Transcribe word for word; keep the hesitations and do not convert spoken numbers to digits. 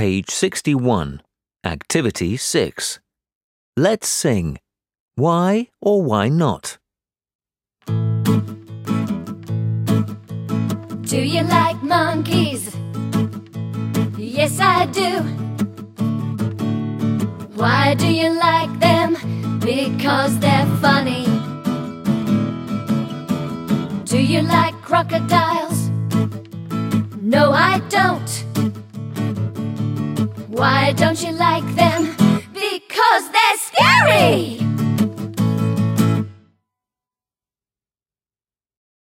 Page sixty-one, Activity six. Let's sing. Why or why not? Do you like monkeys? Yes, I do. Why do you like them? Because they're funny. Do you like crocodiles? No, I don't. Why don't you like them? Because they're scary!